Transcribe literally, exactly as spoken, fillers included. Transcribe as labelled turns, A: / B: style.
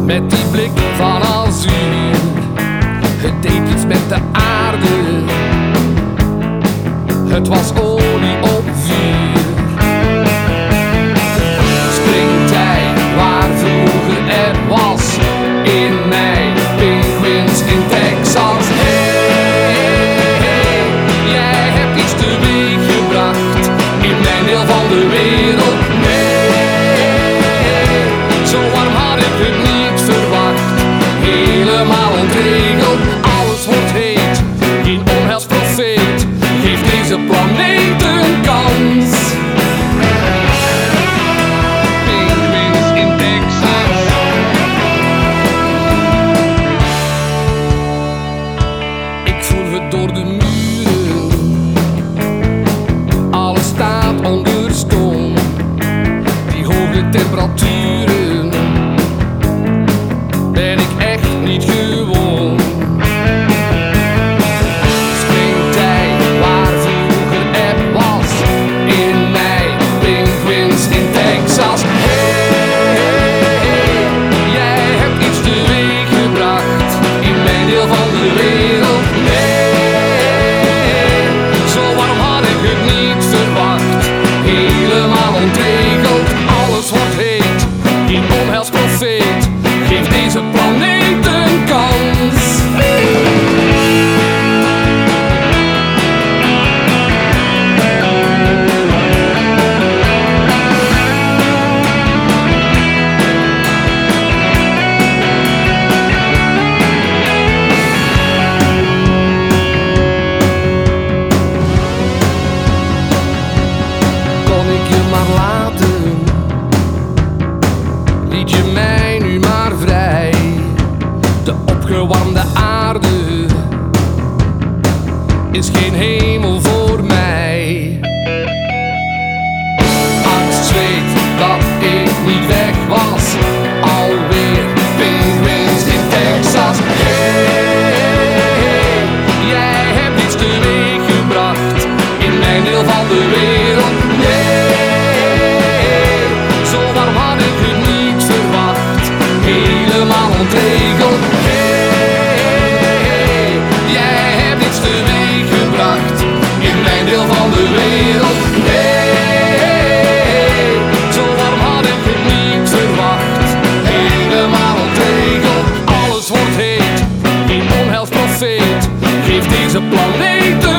A: met die blik van azuur. Het deed iets met de aarde, het was olie op vuur. Springtijd waar vroeger er was in mei, penguins in Texas. Hey, hey, jij hebt iets teweeg gebracht in mijn deel van de wereld. Nee, zo warm had ik het niet verwacht. Helemaal ontregeld, alles wordt heet. Geen onheilsprofeet geeft deze planeet een kans. Penguins in Texas. Ik voel het door de muren, alles staat onder stoom. Die hoge temperaturen ben ik echt niet gewoon. Springtijd waar vroeger eb was in mei, penguins in Texas. Hey, hey, jij hebt iets teweeg gebracht in mijn deel van de wereld. Nee, zo warm had ik het niet verwacht. Helemaal ontregeld, alles wordt heet. Geen onheilsprofeet geeft deze planeet een kans. Kon ik je maar laten, liet je mij nu maar vrij. De opgewarmde aarde is geen hemel voor mij. Angst zweet dat ik niet weg was, alweer penguins in Texas. Hey, jij hebt iets teweeg gebracht in mijn deel van de wereld. Nee, zo warm had ik het niet verwacht. Helemaal ontregeld. Hey, jij hebt iets teweeg gebracht in mijn deel van de wereld. Nee, zo warm had ik het niet verwacht. Helemaal ontregeld, alles wordt heet. Geen onheilsprofeet geeft deze planeet